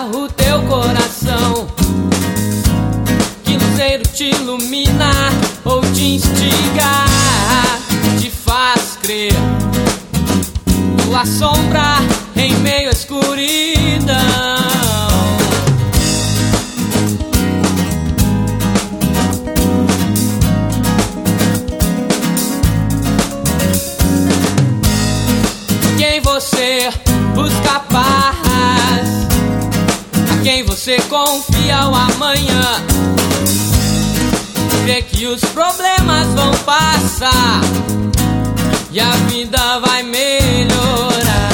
o teu coração? Que luzeiro te ilumina ou te instiga, te faz crer, tua sombra em meio à escuridão. Quem você busca paz, a quem você confia o amanhã, crê que os problemas vão passar e a vida vai melhorar.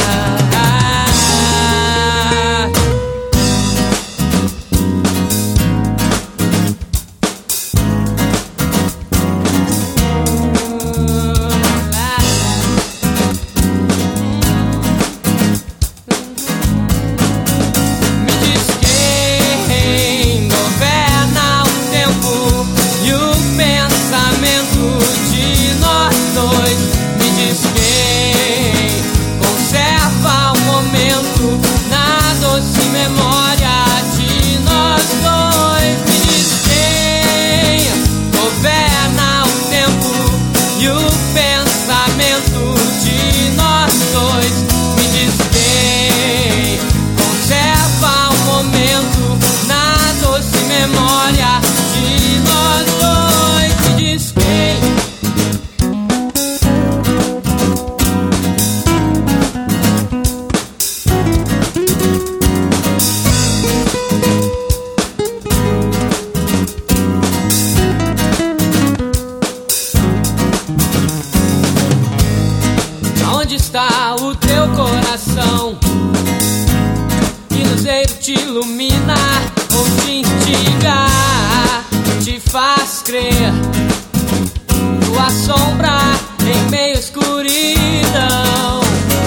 Onde está o teu coração? Que luzeiro te ilumina ou te instiga, te faz crer, tua sombra em meio à escuridão.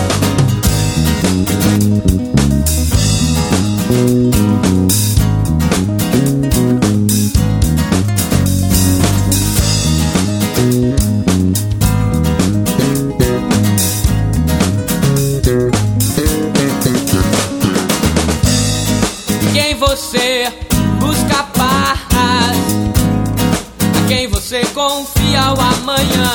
Quem você busca paz, a quem você confia o amanhã,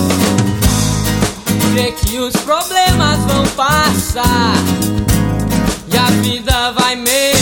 crê que os problemas vão passar e a vida vai melhorar.